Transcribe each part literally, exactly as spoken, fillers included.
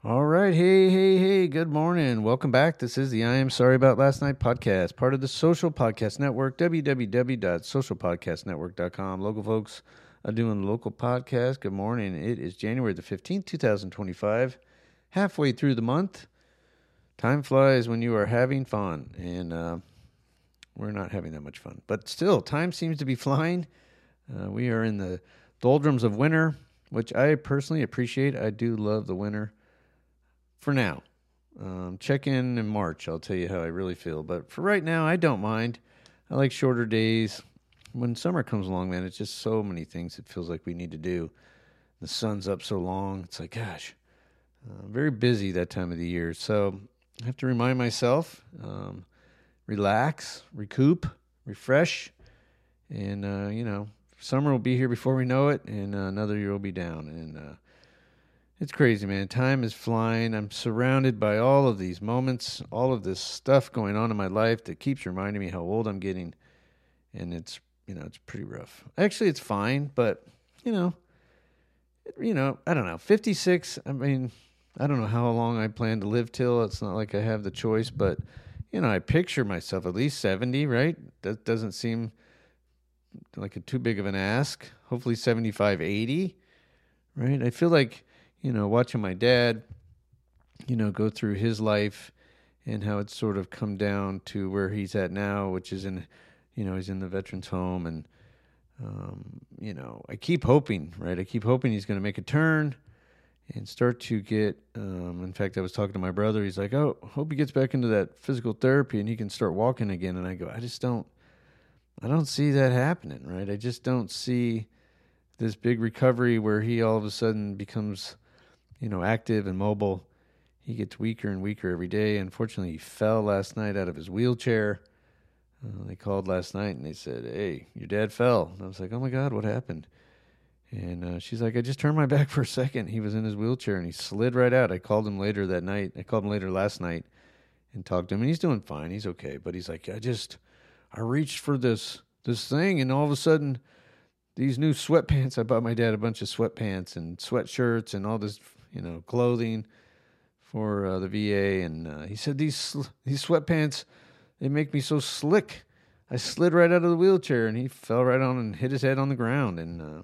All right. Hey, hey, hey. Good morning. Welcome back. This is the I Am Sorry About Last Night podcast, part of the Social Podcast Network, w w w dot social podcast network dot com. Local folks are doing local podcast. Good morning. It is January the fifteenth, twenty twenty-five, halfway through the month. Time flies when you are having fun, and uh, we're not having that much fun. But still, time seems to be flying. Uh, we are in the doldrums of winter, which I personally appreciate. I do love the winter. For now, um, check in in March. I'll tell you how I really feel. But for right now, I don't mind. I like shorter days. When summer comes along, man, it's just so many things it feels like we need to do. The sun's up so long. It's like, gosh, uh, very busy that time of the year. So I have to remind myself, um, relax, recoup, refresh. And, uh, you know, summer will be here before we know it, and uh, another year will be down. And, uh, It's crazy, man. Time is flying. I'm surrounded by all of these moments, all of this stuff going on in my life that keeps reminding me how old I'm getting. And it's, you know, it's pretty rough. Actually, it's fine, but, you know, you know, I don't know. fifty-six, I mean, I don't know how long I plan to live till. It's not like I have the choice, but, you know, I picture myself at least seventy, right? That doesn't seem like a too big of an ask. Hopefully seventy-five, eighty, right? I feel like, you know, watching my dad, you know, go through his life and how it's sort of come down to where he's at now, which is in, you know, he's in the veterans home. And, um, you know, I keep hoping, right? I keep hoping he's going to make a turn and start to get, um, in fact, I was talking to my brother. He's like, oh, hope he gets back into that physical therapy and he can start walking again. And I go, I just don't, I don't see that happening, right? I just don't see this big recovery where he all of a sudden becomes, you know, active and mobile. He gets weaker and weaker every day. Unfortunately, he fell last night out of his wheelchair. Uh, they called last night and they said, hey, your dad fell. And I was like, oh my God, what happened? And uh, she's like, I just turned my back for a second. He was in his wheelchair and he slid right out. I called him later that night. I called him later last night and talked to him, and he's doing fine. He's okay. But he's like, I just, I reached for this, this thing, and all of a sudden, these new sweatpants, I bought my dad a bunch of sweatpants and sweatshirts and all this, you know, clothing for uh, the V A, and uh, he said these sl- these sweatpants, they make me so slick. I slid right out of the wheelchair, and he fell right on and hit his head on the ground, and uh,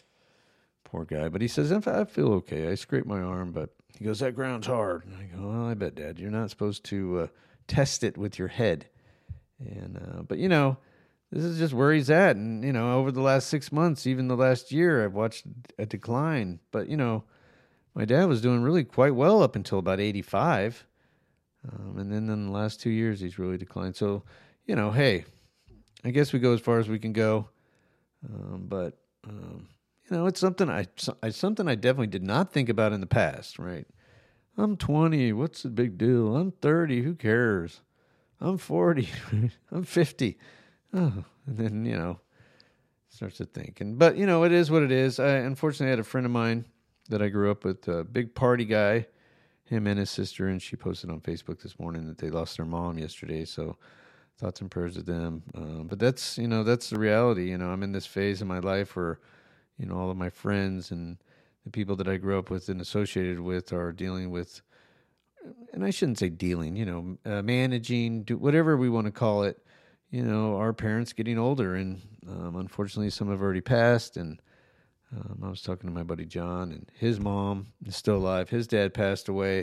poor guy. But he says, I feel okay. I scraped my arm, but he goes, that ground's hard. And I go, well, I bet, Dad, you're not supposed to uh, test it with your head. And uh, but, you know, this is just where he's at. And, you know, over the last six months, even the last year, I've watched a decline. But, you know, my dad was doing really quite well up until about eighty-five. Um, and then in the last two years, he's really declined. So, you know, hey, I guess we go as far as we can go. Um, but, um, you know, it's something I, I something I definitely did not think about in the past, right? I'm twenty. What's the big deal? I'm thirty. Who cares? I'm forty. I'm fifty. Oh, and then, you know, starts to think. And, but, you know, it is what it is. I unfortunately had a friend of mine that I grew up with, a big party guy, him and his sister, and she posted on Facebook this morning that they lost their mom yesterday. So thoughts and prayers to them. Um, but that's, you know, that's the reality. You know, I'm in this phase in my life where, you know, all of my friends and the people that I grew up with and associated with are dealing with, and I shouldn't say dealing, you know, uh, managing, do, whatever we want to call it, you know, our parents getting older. And um, unfortunately, some have already passed. And um, I was talking to my buddy John, and his mom is still alive. His dad passed away.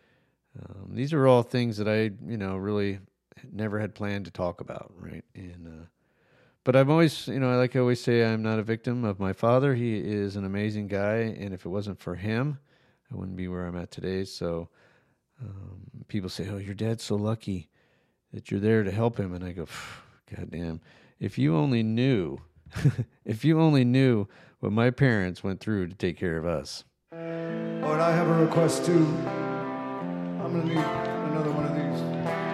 Um, these are all things that I, you know, really never had planned to talk about, right? And uh, but I'm always, you know, like I always say, I'm not a victim of my father. He is an amazing guy, and if it wasn't for him, I wouldn't be where I'm at today. So um, people say, oh, your dad's so lucky that you're there to help him. And I go, God damn, if you only knew, if you only knew what my parents went through to take care of us. Lord, I have a request too. I'm going to need another one of these.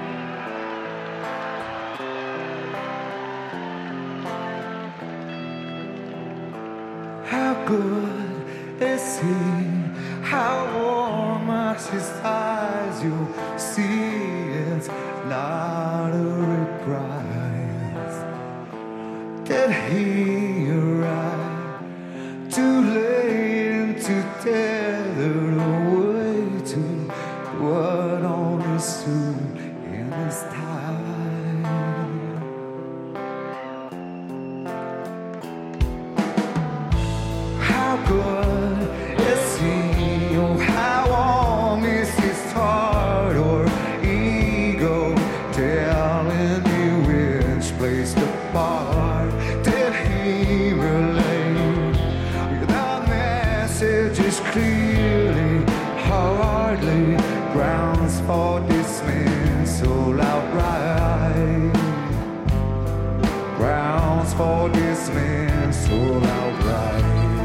How good is he? How warm are his eyes? You see it's not a reprise. Did he arrive too late and too tethered away too man's soul outright.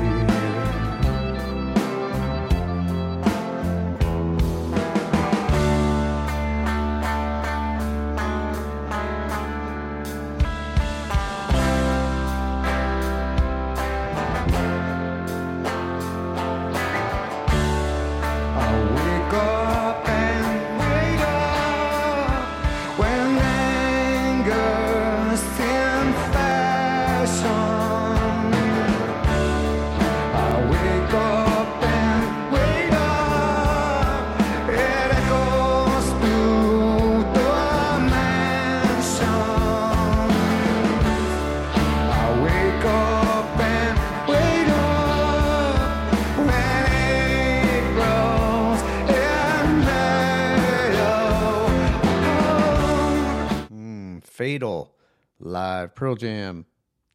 Fatal live Pearl Jam,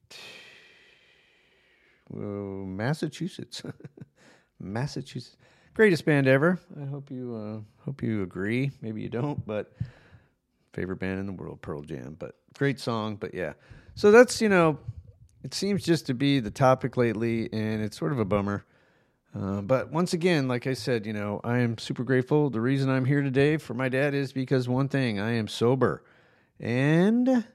Whoa, Massachusetts, Massachusetts, greatest band ever. I hope you uh, hope you agree. Maybe you don't, but favorite band in the world, Pearl Jam. But great song. But yeah, so that's you know, it seems just to be the topic lately, and it's sort of a bummer. Uh, but once again, like I said, you know, I am super grateful. The reason I'm here today for my dad is because one thing, I am sober. And a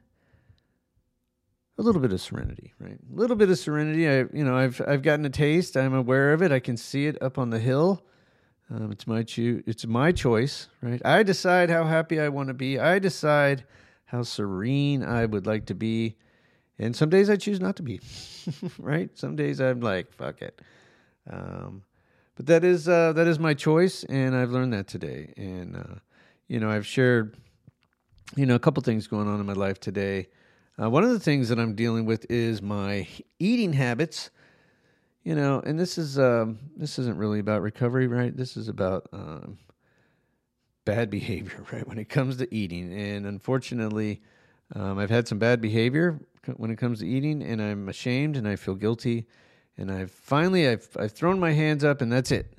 little bit of serenity, right? A little bit of serenity. I, you know, I've I've gotten a taste. I'm aware of it. I can see it up on the hill. Um, it's my cho- It's my choice, right? I decide how happy I want to be. I decide how serene I would like to be. And some days I choose not to be, right? Some days I'm like, fuck it. Um, but that is uh, that is my choice, and I've learned that today. And uh, you know, I've shared. You know, a couple things going on in my life today. Uh, one of the things that I'm dealing with is my eating habits. You know, and this is um, this isn't really about recovery, right? This is about um, bad behavior, right? When it comes to eating, and unfortunately, um, I've had some bad behavior when it comes to eating, and I'm ashamed, and I feel guilty, and I've finally I've I've thrown my hands up, and that's it.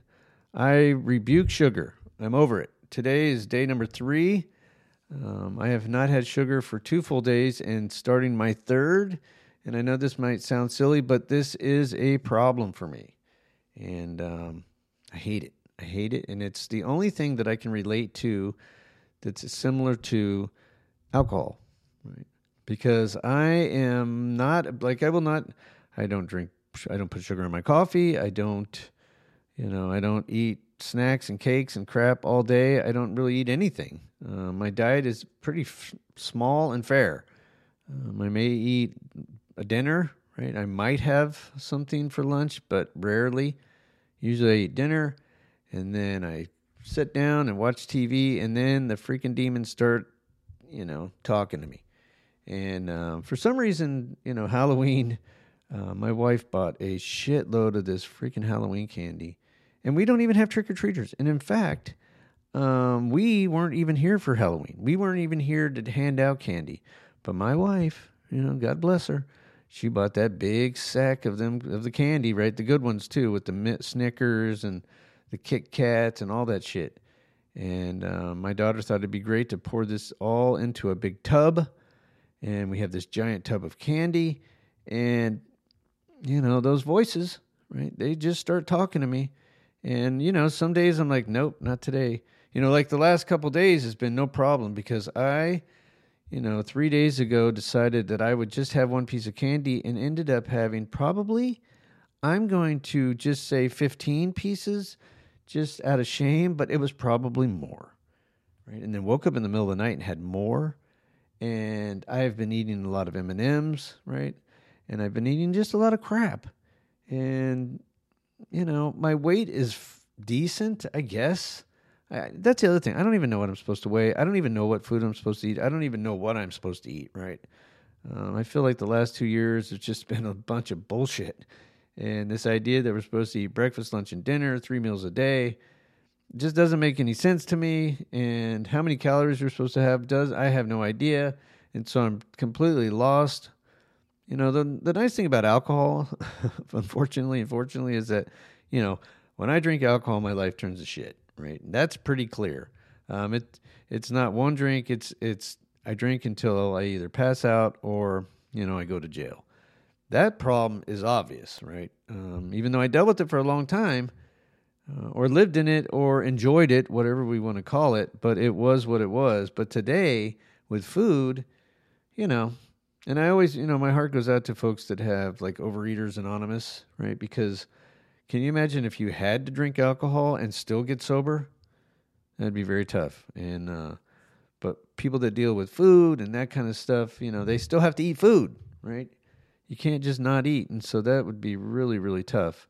I rebuke sugar. I'm over it. Today is day number three. Um, I have not had sugar for two full days and starting my third. And I know this might sound silly, but this is a problem for me. And um, I hate it. I hate it. And it's the only thing that I can relate to that's similar to alcohol, right? Because I am not, like, I will not, I don't drink, I don't put sugar in my coffee. I don't, you know, I don't eat snacks and cakes and crap all day. I don't really eat anything. Uh, my diet is pretty f- small and fair. Um, I may eat a dinner, right? I might have something for lunch, but rarely. Usually I eat dinner, and then I sit down and watch T V, and then the freaking demons start, you know, talking to me. And um, for some reason, you know, Halloween, uh, my wife bought a shitload of this freaking Halloween candy. And we don't even have trick-or-treaters. And in fact, um, we weren't even here for Halloween. We weren't even here to hand out candy. But my wife, you know, God bless her, she bought that big sack of them of the candy, right? The good ones too, with the Snickers and the Kit Kats and all that shit. And uh, my daughter thought it'd be great to pour this all into a big tub. And we have this giant tub of candy. And, you know, those voices, right? They just start talking to me. And, you know, some days I'm like, nope, not today. You know, like the last couple days has been no problem because I, you know, three days ago decided that I would just have one piece of candy and ended up having probably, I'm going to just say fifteen pieces just out of shame, but it was probably more, right? And then woke up in the middle of the night and had more. And I've been eating a lot of M and M's, right? And I've been eating just a lot of crap. And you know, my weight is f- decent, I guess. I, that's the other thing. I don't even know what I'm supposed to weigh. I don't even know what food I'm supposed to eat. I don't even know what I'm supposed to eat, right? Um, I feel like the last two years it's just been a bunch of bullshit. And this idea that we're supposed to eat breakfast, lunch, and dinner, three meals a day, just doesn't make any sense to me. And how many calories you're supposed to have does I have no idea. And so I'm completely lost. You know, the the nice thing about alcohol, unfortunately, unfortunately, is that, you know, when I drink alcohol, my life turns to shit, right? That's pretty clear. Um, it it's not one drink. It's it's I drink until I either pass out or, you know, I go to jail. that problem is obvious, right? Um, even though I dealt with it for a long time, uh, or lived in it, or enjoyed it, whatever we want to call it, but it was what it was. But today, with food, you know, and I always, you know, my heart goes out to folks that have like Overeaters Anonymous, right? Because can you imagine if you had to drink alcohol and still get sober? That'd be very tough. And, uh, but people that deal with food and that kind of stuff, you know, they still have to eat food, right? You can't just not eat. And so that would be really, really tough.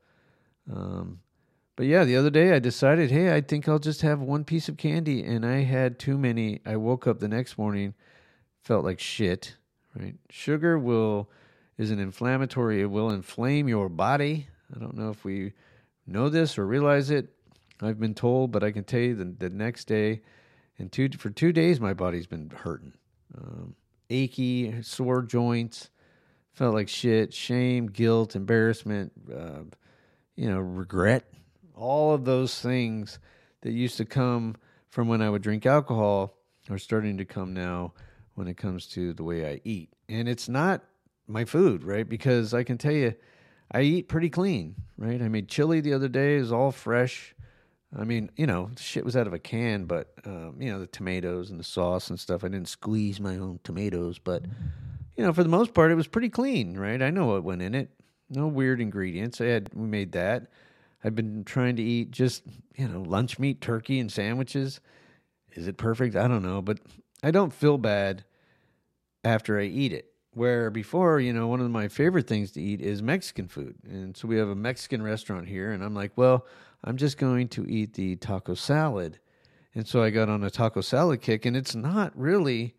Um, but yeah, the other day I decided, hey, I think I'll just have one piece of candy. And I had too many. I woke up the next morning, felt like shit, right? Sugar will, is an inflammatory. It will inflame your body. I don't know if we know this or realize it. I've been told, but I can tell you the, the next day, and two, for two days, my body's been hurting. Um, achy, sore joints, felt like shit, shame, guilt, embarrassment, uh, you know, regret. All of those things that used to come from when I would drink alcohol are starting to come now when it comes to the way I eat. And it's not my food, right? Because I can tell you, I eat pretty clean, right? I made chili the other day. It was all fresh. I mean, you know, shit was out of a can, but, um, you know, the tomatoes and the sauce and stuff, I didn't squeeze my own tomatoes, but, you know, for the most part, it was pretty clean, right? I know what went in it. No weird ingredients. I had, we made that. I've been trying to eat just, you know, lunch meat, turkey, and sandwiches. Is it perfect? I don't know, but I don't feel bad after I eat it. Where before, you know, one of my favorite things to eat is Mexican food. And so we have a Mexican restaurant here, and I'm like, well, I'm just going to eat the taco salad. And so I got on a taco salad kick, and it's not really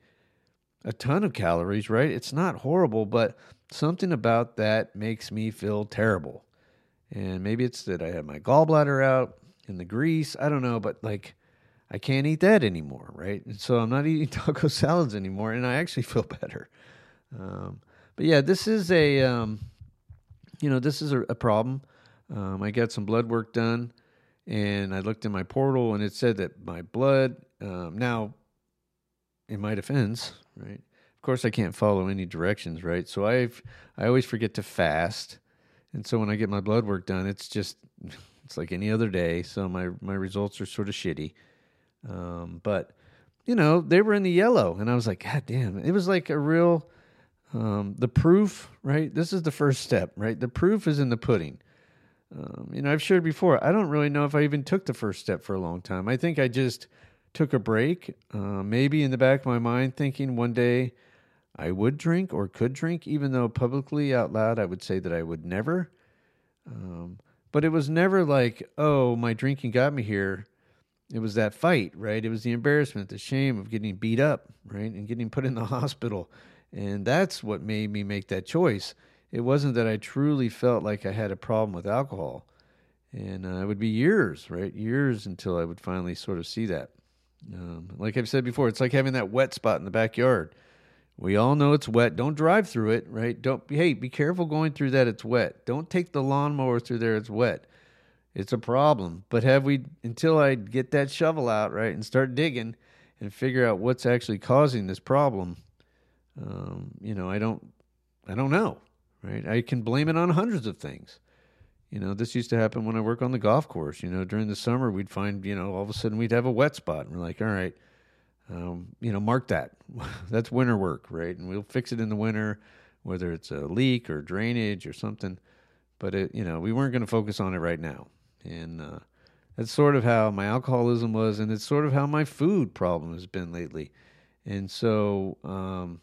a ton of calories, right? It's not horrible, but something about that makes me feel terrible. And maybe it's that I have my gallbladder out and the grease. I don't know, but like I can't eat that anymore, right? And so I'm not eating taco salads anymore, and I actually feel better. Um, but yeah, this is a, um, you know, this is a, a problem. Um, I got some blood work done, and I looked in my portal, and it said that my blood, um, now, in my defense, right? Of course, I can't follow any directions, right? So I've, I always forget to fast, and so when I get my blood work done, it's just, it's like any other day. So my my results are sort of shitty, um, but you know, they were in the yellow, and I was like, God damn, it was like a real. Um, the proof, right? This is the first step, right? The proof is in the pudding. Um, you know, I've shared before, I don't really know if I even took the first step for a long time. I think I just took a break, uh, maybe in the back of my mind thinking one day I would drink or could drink, even though publicly out loud I would say that I would never. Um, but it was never like, oh, my drinking got me here. It was that fight, right? It was the embarrassment, the shame of getting beat up, right? And getting put in the hospital. And that's what made me make that choice. It wasn't that I truly felt like I had a problem with alcohol. And uh, it would be years, right? Years until I would finally sort of see that. Um, like I've said before, it's like having that wet spot in the backyard. We all know it's wet. Don't drive through it, right? Don't. Hey, be careful going through that. It's wet. Don't take the lawnmower through there. It's wet. It's a problem. But have we, until I get that shovel out, right, and start digging and figure out what's actually causing this problem, Um, you know, I don't, I don't know, right? I can blame it on hundreds of things. You know, this used to happen when I work on the golf course. You know, during the summer, we'd find, you know, all of a sudden we'd have a wet spot. And we're like, all right, um, you know, mark that. That's winter work, right? And we'll fix it in the winter, whether it's a leak or drainage or something. But, it, you know, we weren't going to focus on it right now. And uh, that's sort of how my alcoholism was. And it's sort of how my food problem has been lately. And so, um,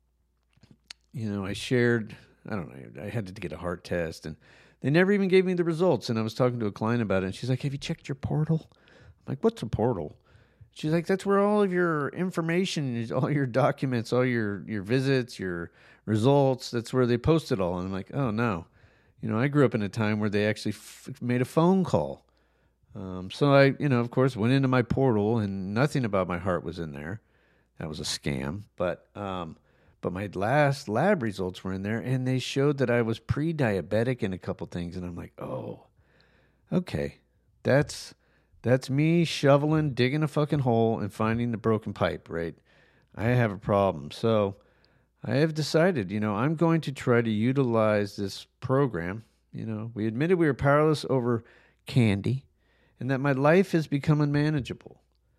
you know, I shared, I don't know, I had to get a heart test, and they never even gave me the results. And I was talking to a client about it, and she's like, have you checked your portal? I'm like, what's a portal? She's like, that's where all of your information is, all your documents, all your, your visits, your results, that's where they post it all. And I'm like, oh, no. You know, I grew up in a time where they actually f- made a phone call. Um, so I, you know, of course, went into my portal, and nothing about my heart was in there. That was a scam. But, um, But my last lab results were in there, and they showed that I was pre-diabetic in a couple things. And I'm like, oh, okay. That's that's me shoveling, digging a fucking hole, and finding the broken pipe, right? I have a problem. So I have decided, you know, I'm going to try to utilize this program. You know, we admitted we were powerless over candy and that my life has become unmanageable.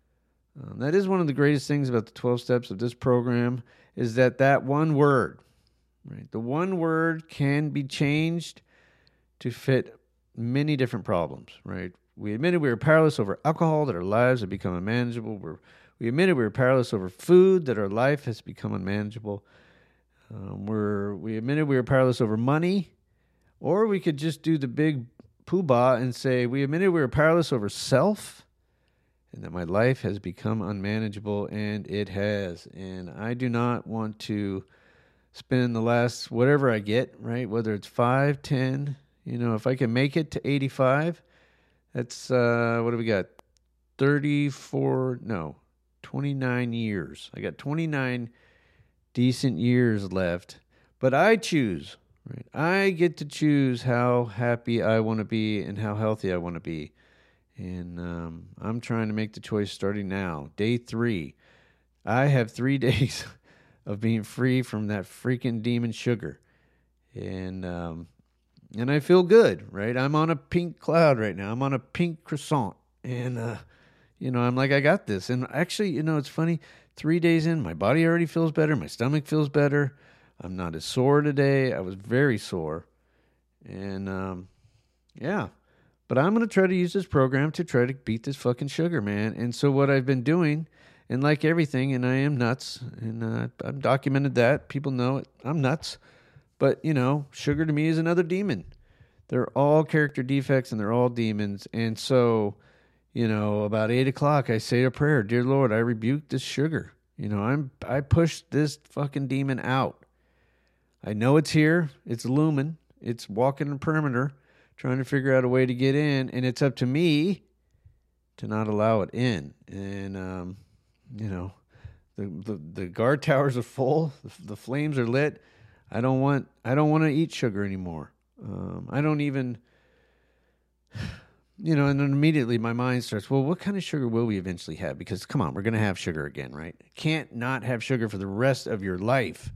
Um, that is one of the greatest things about the twelve steps of this program is that that one word, right? The one word can be changed to fit many different problems, right? We admitted we were powerless over alcohol, that our lives have become unmanageable. We're, we admitted we were powerless over food, that our life has become unmanageable. Um, we're, we admitted we were powerless over money, or we could just do the big poobah and say we admitted we were powerless over self, and that my life has become unmanageable, and it has. And I do not want to spend the last whatever I get, right? Whether it's five, ten, you know, if I can make it to eighty-five, that's, uh, what do we got? thirty-four, no, twenty-nine years. I got twenty-nine decent years left, but I choose, right? I get to choose how happy I want to be and how healthy I want to be. And um, I'm trying to make the choice starting now. Day three. I have three days of being free from that freaking demon sugar. And um, and I feel good, right? I'm on a pink cloud right now. I'm on a pink croissant. And, uh, you know, I'm like, I got this. And actually, you know, it's funny. Three days in, my body already feels better. My stomach feels better. I'm not as sore today. I was very sore. And, um, yeah. But I'm going to try to use this program to try to beat this fucking sugar, man. And so what I've been doing, and like everything, and I am nuts, and uh, I've documented that. People know it. I'm nuts. But, you know, sugar to me is another demon. They're all character defects, and they're all demons. And so, you know, about eight o'clock, I say a prayer. Dear Lord, I rebuke this sugar. You know, I'm I push this fucking demon out. I know it's here. It's looming. It's walking the perimeter, trying to figure out a way to get in, and it's up to me to not allow it in. And, um, you know, the, the the guard towers are full. The, the flames are lit. I don't want I don't want to eat sugar anymore. Um, I don't even, you know, and then immediately my mind starts, well, what kind of sugar will we eventually have? Because, come on, we're going to have sugar again, right? Can't not have sugar for the rest of your life.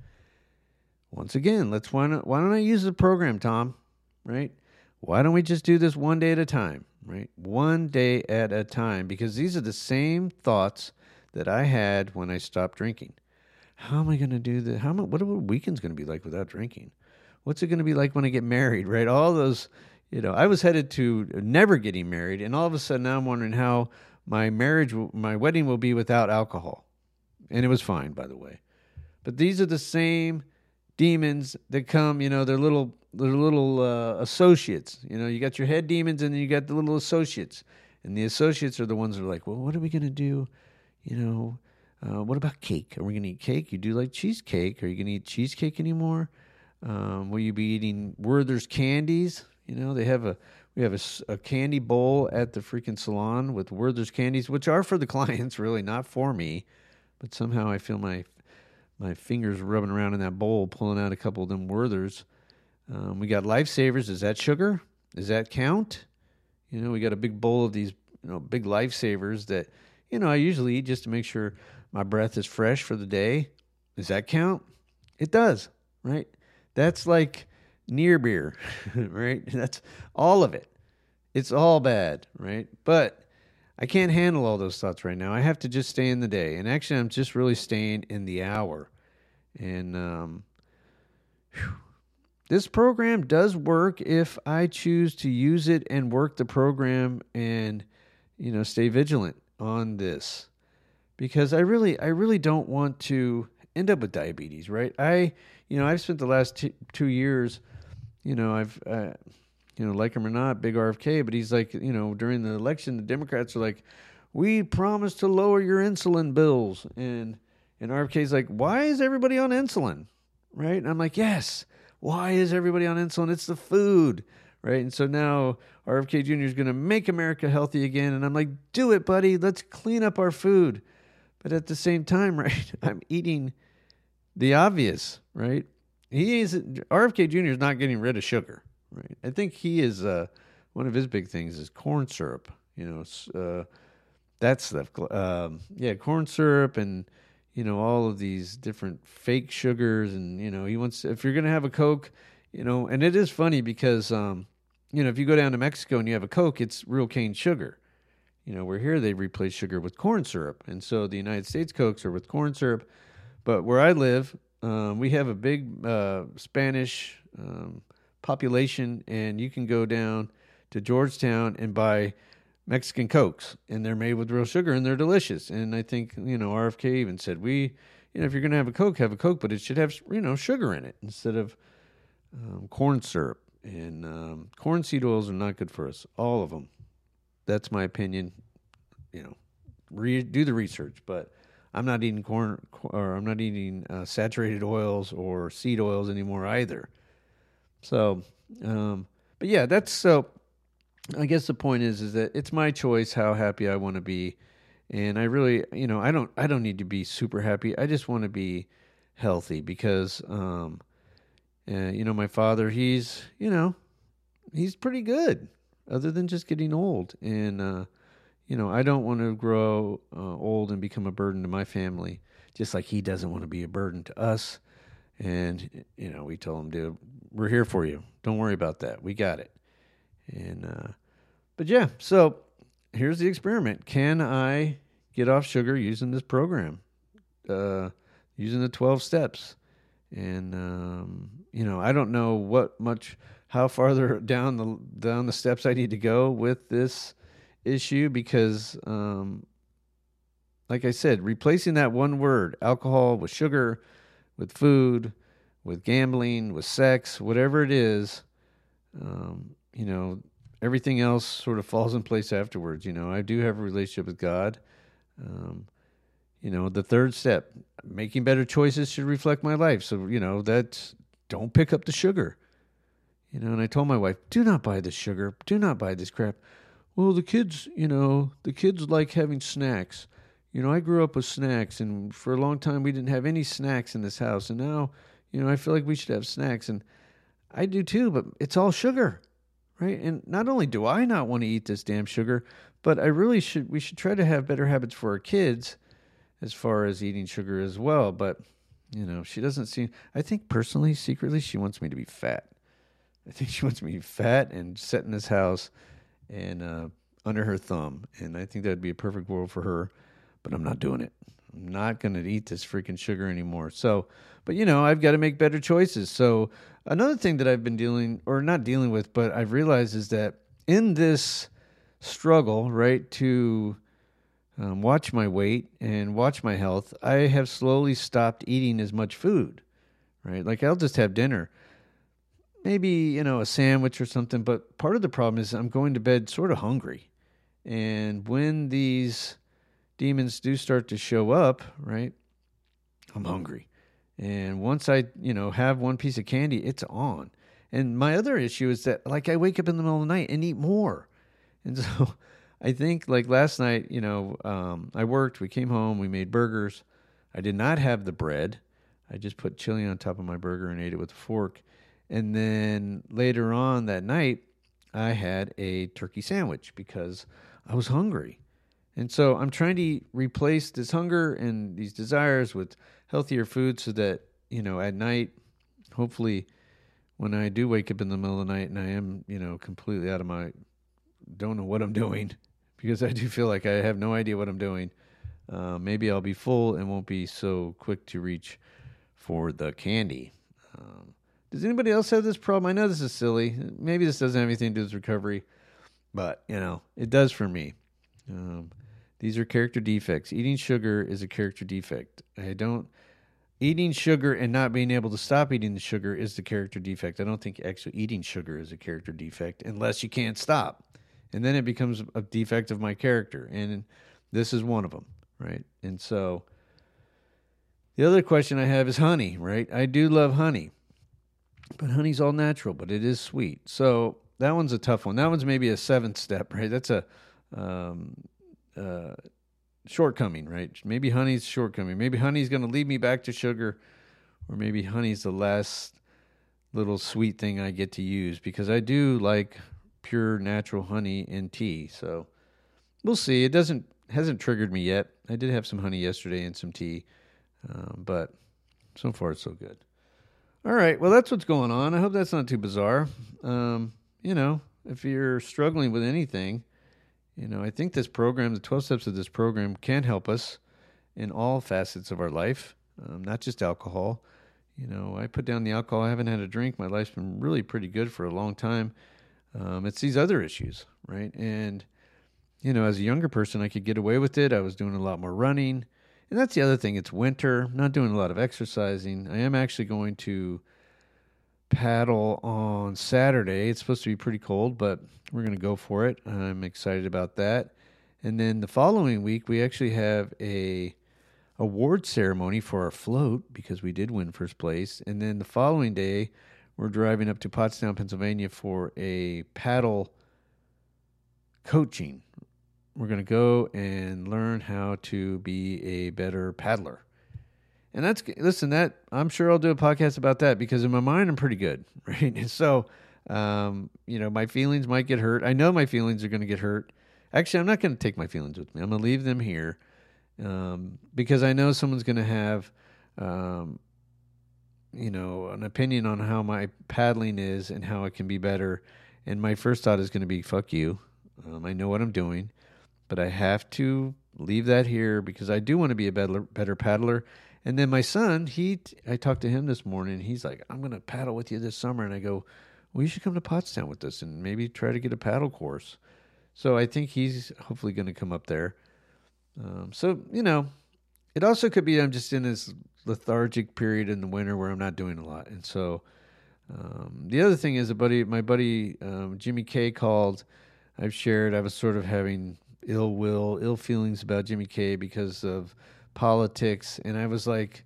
Once again, let's why not, why don't I use the program, Tom, right? Why don't we just do this one day at a time, right? One day at a time, because these are the same thoughts that I had when I stopped drinking. How am I going to do this? How am I, what are weekends going to be like without drinking? What's it going to be like when I get married, right? All those, you know, I was headed to never getting married, and all of a sudden now I'm wondering how my marriage, my wedding will be without alcohol. And it was fine, by the way. But these are the same demons that come, you know, they're little, they're little uh, associates. You know, you got your head demons, and then you got the little associates. And the associates are the ones that are like, well, what are we going to do? You know, uh, what about cake? Are we going to eat cake? You do like cheesecake. Are you going to eat cheesecake anymore? Um, will you be eating Werther's candies? You know, they have a, we have a, a candy bowl at the freaking salon with Werther's candies, which are for the clients, really, not for me. But somehow I feel my my fingers rubbing around in that bowl, pulling out a couple of them Werther's. Um, we got Lifesavers. Is that sugar? Does that count? You know, we got a big bowl of these, you know, big Lifesavers that, you know, I usually eat just to make sure my breath is fresh for the day. Does that count? It does, right? That's like near beer, right? That's all of it. It's all bad, right? But I can't handle all those thoughts right now. I have to just stay in the day. And actually, I'm just really staying in the hour. And um, whew, this program does work if I choose to use it and work the program and, you know, stay vigilant on this. Because I really, I really don't want to end up with diabetes, right? I, you know, I've spent the last t- two years, you know, I've, uh, you know, like him or not, big R F K, but he's like, you know, during the election, the Democrats are like, we promise to lower your insulin bills. And, and R F K's like, why is everybody on insulin? Right? And I'm like, yes. Why is everybody on insulin? It's the food. Right? And so now R F K Junior is going to make America healthy again. And I'm like, do it, buddy. Let's clean up our food. But at the same time, right, I'm eating the obvious, right? He is, R F K Junior is not getting rid of sugar, right? I think he is, uh, one of his big things is corn syrup, you know, uh, that stuff. Um, yeah, corn syrup and, you know, all of these different fake sugars, and you know, he wants if you're gonna have a Coke, you know, and it is funny because um, you know, if you go down to Mexico and you have a Coke, it's real cane sugar. You know, where here they replace sugar with corn syrup, and so the United States Cokes are with corn syrup. But where I live, um, we have a big uh, Spanish um, population, and you can go down to Georgetown and buy Mexican Cokes, and they're made with real sugar, and they're delicious. And I think, you know, R F K even said, we, you know, if you're going to have a Coke, have a Coke, but it should have, you know, sugar in it instead of um, corn syrup. And um, corn seed oils are not good for us, all of them. That's my opinion. You know, re- do the research, but I'm not eating corn, or I'm not eating uh, saturated oils or seed oils anymore either. So, um, but yeah, that's so. I guess the point is, is that it's my choice how happy I want to be, and I really, you know, I don't, I don't need to be super happy. I just want to be healthy because, um, uh, you know, my father, he's, you know, he's pretty good, other than just getting old, and uh, you know, I don't want to grow uh, old and become a burden to my family, just like he doesn't want to be a burden to us. And you know, we told him, dude, we're here for you. Don't worry about that. We got it. And, uh, but yeah, so here's the experiment. Can I get off sugar using this program, uh, using the twelve steps? And, um, you know, I don't know what much, how farther down the, down the steps I need to go with this issue because, um, like I said, replacing that one word, alcohol, with sugar, with food, with gambling, with sex, whatever it is, um, you know, everything else sort of falls in place afterwards. You know, I do have a relationship with God. Um, you know, the third step, making better choices should reflect my life. So, you know, that's, don't pick up the sugar. You know, and I told my wife, do not buy this sugar. Do not buy this crap. Well, the kids, you know, the kids like having snacks. You know, I grew up with snacks, and for a long time we didn't have any snacks in this house. And now, you know, I feel like we should have snacks. And I do too, but it's all sugar. Right. And not only do I not want to eat this damn sugar, but I really should, we should try to have better habits for our kids as far as eating sugar as well. But, you know, she doesn't seem, I think personally, secretly, she wants me to be fat. I think she wants me to be fat and sit in this house and uh, under her thumb. And I think that'd be a perfect world for her, but I'm not doing it. I'm not going to eat this freaking sugar anymore. So, but you know, I've got to make better choices. So another thing that I've been dealing, or not dealing with, but I've realized is that in this struggle, right, to um, watch my weight and watch my health, I have slowly stopped eating as much food, right? Like I'll just have dinner, maybe, you know, a sandwich or something. But part of the problem is I'm going to bed sort of hungry. And when these demons do start to show up, right, I'm hungry. And once I, you know, have one piece of candy, it's on. And my other issue is that, like, I wake up in the middle of the night and eat more. And so I think, like, last night, you know, um, I worked, we came home, we made burgers. I did not have the bread. I just put chili on top of my burger and ate it with a fork. And then later on that night, I had a turkey sandwich because I was hungry. And so I'm trying to replace this hunger and these desires with healthier food so that, you know, at night, hopefully when I do wake up in the middle of the night and I am, you know, completely out of my, don't know what I'm doing, because I do feel like I have no idea what I'm doing. Uh, maybe I'll be full and won't be so quick to reach for the candy. Um, does anybody else have this problem? I know this is silly. Maybe this doesn't have anything to do with recovery, but, you know, it does for me. Um, these are character defects. Eating sugar is a character defect. I don't, eating sugar and not being able to stop eating the sugar is the character defect. I don't think actually eating sugar is a character defect unless you can't stop. And then it becomes a defect of my character. And this is one of them, right? And so the other question I have is honey, right? I do love honey, but honey's all natural, but it is sweet. So that one's a tough one. That one's maybe a seventh step, right? That's a um, uh, shortcoming, right? Maybe honey's shortcoming. Maybe honey's going to lead me back to sugar, or maybe honey's the last little sweet thing I get to use, because I do like pure natural honey in tea. So we'll see. It doesn't hasn't triggered me yet. I did have some honey yesterday and some tea. Um, but so far, so good. All right. Well, that's what's going on. I hope that's not too bizarre. Um, you know, if you're struggling with anything, you know, I think this program, the twelve steps of this program, can help us in all facets of our life, um, not just alcohol. You know, I put down the alcohol. I haven't had a drink. My life's been really pretty good for a long time. Um, it's these other issues, right? And, you know, as a younger person, I could get away with it. I was doing a lot more running. And that's the other thing. It's winter. I'm not doing a lot of exercising. I am actually going to paddle on Saturday. It's supposed to be pretty cold, but we're going to go for it. I'm excited about that. And then the following week, we actually have a award ceremony for our float because we did win first place. And then the following day, we're driving up to Pottstown, Pennsylvania for a paddle coaching. We're going to go and learn how to be a better paddler. And that's, listen, that I'm sure I'll do a podcast about that because in my mind, I'm pretty good, right? So, um, you know, my feelings might get hurt. I know my feelings are going to get hurt. Actually, I'm not going to take my feelings with me. I'm going to leave them here um, because I know someone's going to have, um, you know, an opinion on how my paddling is and how it can be better. And my first thought is going to be, fuck you. Um, I know what I'm doing. But I have to leave that here because I do want to be a better, better paddler. And then my son, he, I talked to him this morning. He's like, I'm going to paddle with you this summer. And I go, well, you should come to Pottstown with us and maybe try to get a paddle course. So I think he's hopefully going to come up there. Um, so, you know, it also could be I'm just in this lethargic period in the winter where I'm not doing a lot. And so um, the other thing is a buddy, my buddy um, Jimmy K called. I've shared I was sort of having ill will, ill feelings about Jimmy K because of politics. And I was like,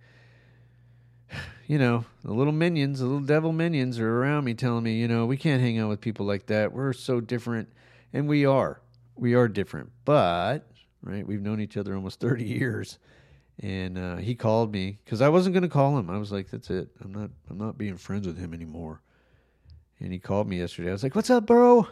you know, the little minions, the little devil minions are around me telling me, you know, we can't hang out with people like that. We're so different. And we are. We are different. But, right, we've known each other almost thirty years. And uh, he called me because I wasn't going to call him. I was like, that's it. I'm not, I'm not being friends with him anymore. And he called me yesterday. I was like, what's up, bro?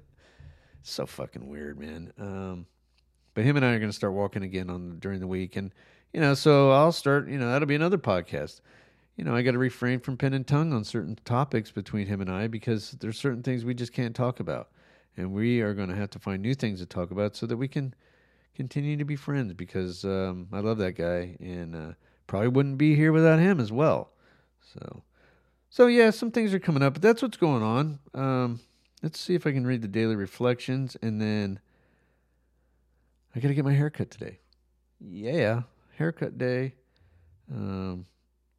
So fucking weird, man. Um, but him and I are going to start walking again on during the week. And, you know, so I'll start, you know, that'll be another podcast. You know, I got to refrain from pen and tongue on certain topics between him and I because there's certain things we just can't talk about. And we are going to have to find new things to talk about so that we can continue to be friends because um, I love that guy and uh, probably wouldn't be here without him as well. So, so yeah, some things are coming up, but that's what's going on. Um, Let's see if I can read the daily reflections, and then I got to get my haircut today. Yeah, haircut day. Um,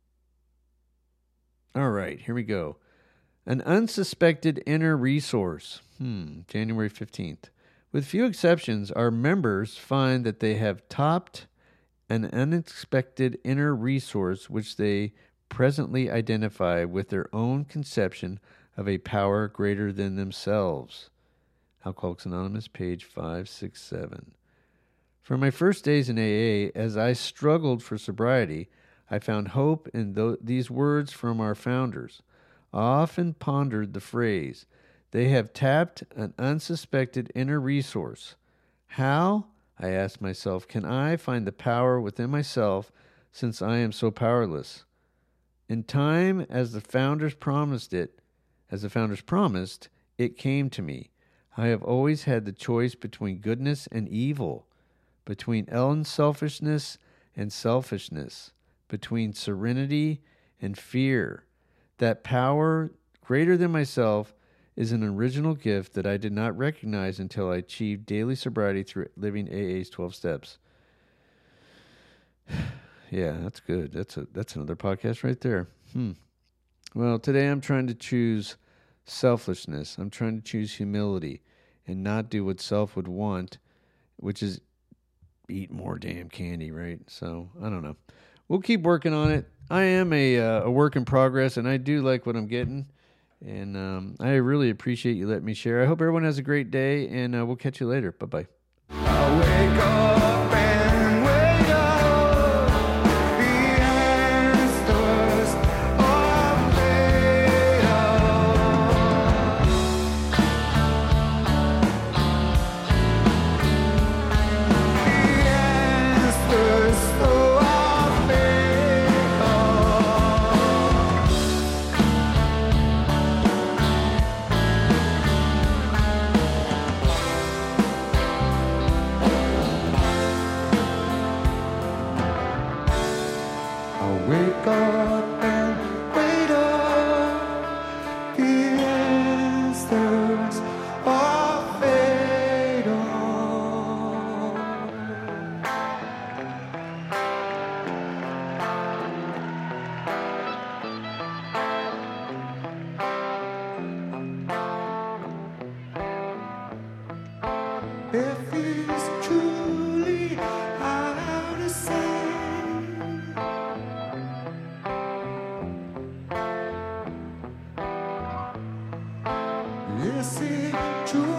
all right, here we go. An unsuspected inner resource. Hmm, January fifteenth. With few exceptions, our members find that they have tapped an unexpected inner resource which they presently identify with their own conception of a power greater than themselves. Alcoholics Anonymous, page five sixty-seven. From my first days in A A, as I struggled for sobriety, I found hope in th- these words from our founders. I often pondered the phrase, they have tapped an unsuspected inner resource. How, I asked myself, can I find the power within myself since I am so powerless? In time, as the founders promised it, As the founders promised, it came to me. I have always had the choice between goodness and evil, between unselfishness and selfishness, between serenity and fear. That power greater than myself is an original gift that I did not recognize until I achieved daily sobriety through living A A's twelve steps. Yeah, that's good. That's a that's another podcast right there. Hmm. Well, today I'm trying to choose selflessness. I'm trying to choose humility and not do what self would want, which is eat more damn candy, right? So, I don't know. We'll keep working on it. I am a uh, a work in progress, and I do like what I'm getting. And um, I really appreciate you letting me share. I hope everyone has a great day, and uh, we'll catch you later. Bye-bye. I wake up and wake up, the answers are made up. The answers are made up. if it's truly out of sight. Is it true?